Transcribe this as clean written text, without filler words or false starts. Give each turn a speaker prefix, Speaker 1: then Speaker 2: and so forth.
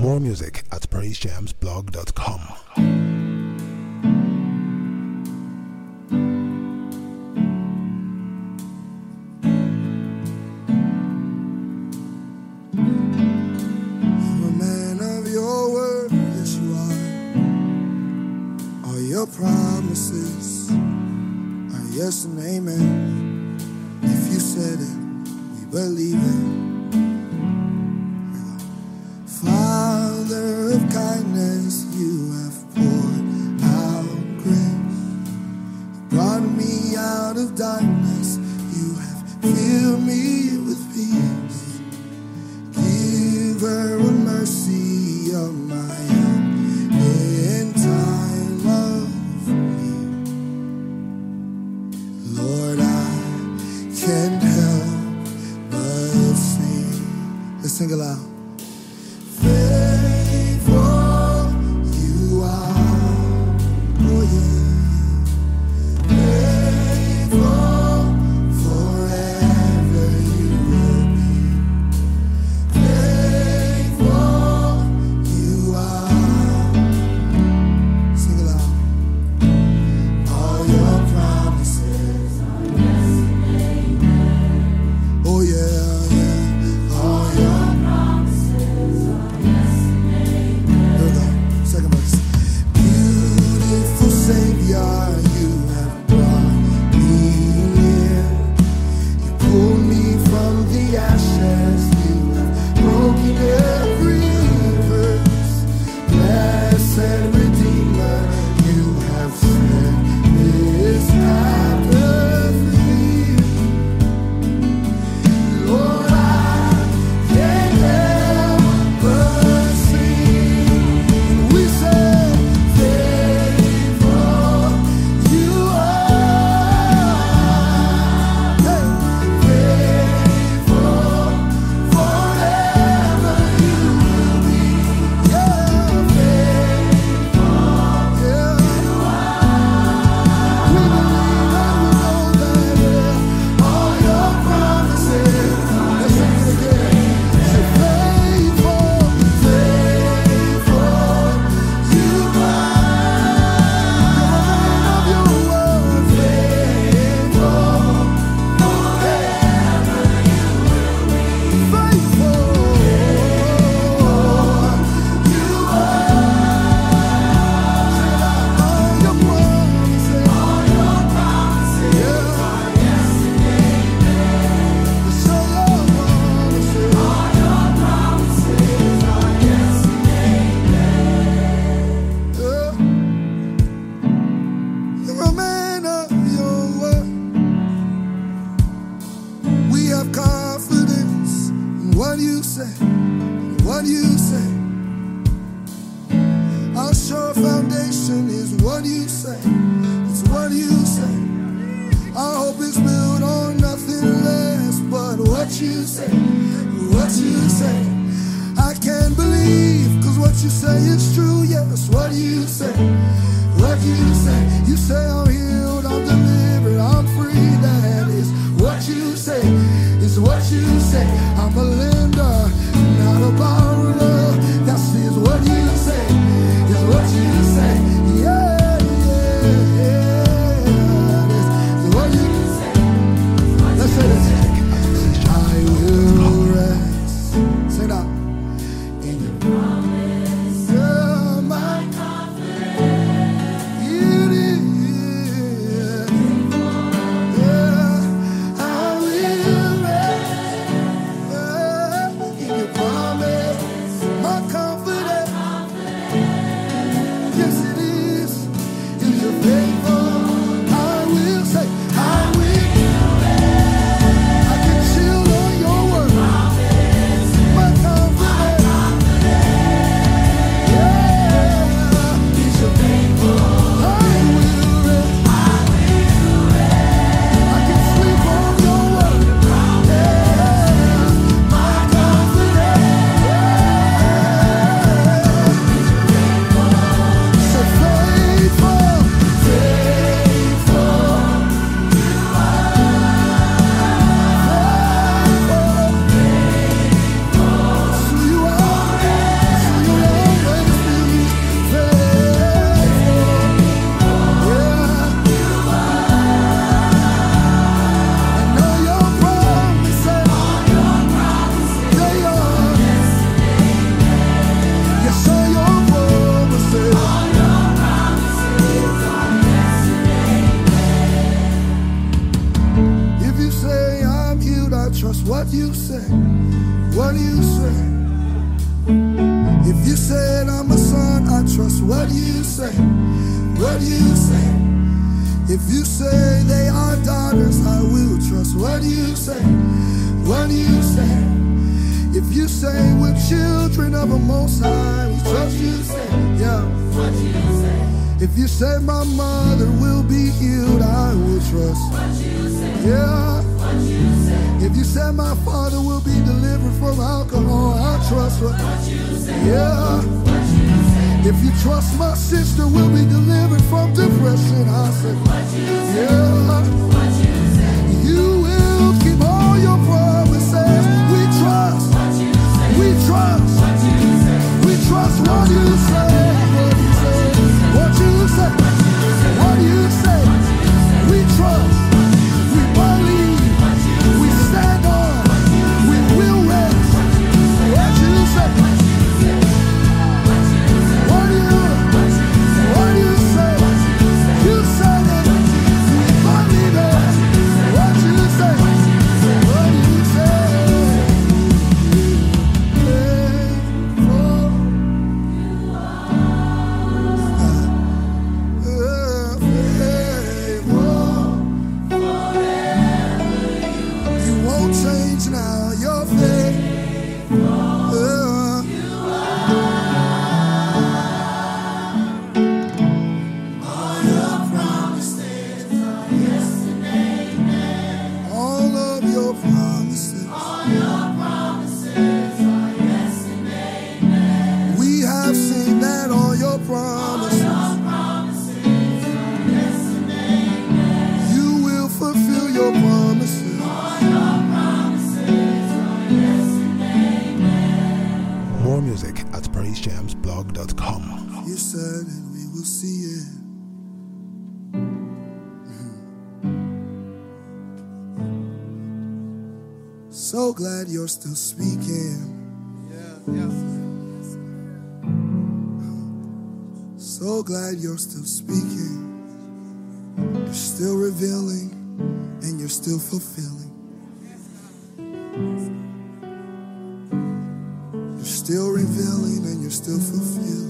Speaker 1: More music at praisejamsblog.com.
Speaker 2: Your promises are yes and amen. If you said it, we believe it. Father of kindness, you have poured out grace. You brought me out of darkness. You have filled me with peace. Giver of mercy, of my own in time of need. Lord, I can't help but sing. Let's sing aloud. Faithful you are, oh yeah. Faithful forever you will be. Faithful you are. Sing aloud. All your promises are yes and amen. Oh yeah, yeah. All your promises are yes and amen. Here we go. Second verse. Beautiful Savior, you have brought me near. You pulled me from the ashes. You have broken every curse. Blessed Redeemer, you have set this path free. Lord, I can't help but sing. We say, faithful you are. Faithful forever you will be. Yeah, faithful you are. We believe and we know that, yeah, all your promises. Let's sing it again. Say, faithful, faithful you are. Of your word, faithful forever you will be. Faithful you are. Say it out. All your promises, yeah. Yes and amen. Say your promises, all your promises are yes and amen. You're a man of your word. We have confidence in what you say, what you say. Our sure foundation is what you say. It's what you say. Our hope is built on nothing less but what you say. What you say. I can't believe, cause what you say is true. Yes, what you say. What you say. You say I'm healed, I'm delivered, I'm free. That is what you say. Is what you say. I'm a lender, not a borrower. That is what you say. Is what you say. Yeah, yeah, yeah. That is what you say. Let's say this. I will rest. Say that. In your promise. Yeah, my confidence. It is. Yeah, I will rest. Yeah. what you say, what you say. If you said I'm a son, I trust what you say, what you say. If you say they are daughters, I will trust what you say, what you say. If you say we're children of a Most High, we trust you say, yeah, what you say. If you say my mother will be healed, I will trust what you say, yeah, what you say. If you say my father will be delivered from alcohol, I trust what you say, yeah, what you say. If you trust my sister will be delivered from depression, I say, what you say, yeah, what you say. You will keep all your promises. We trust, what you say. We trust, what you say. We trust what you say, what you say, what you say, what you say. We trust, we believe, we stand on, we will rest. What you say, what you say, you said it, we believe it. What you say, what you say. Change now, your faith. All your promises are yes and amen. All of your promises. All your promises are yes and amen. We have seen that all your promises. All your promises are yes and amen. You will fulfill your promises.
Speaker 1: More music at praisejamsblog.com.
Speaker 2: You said it, we will see it. So glad you're still speaking. So glad you're still speaking. You're still revealing and you're still fulfilling. You're still revealing and you're still fulfilling.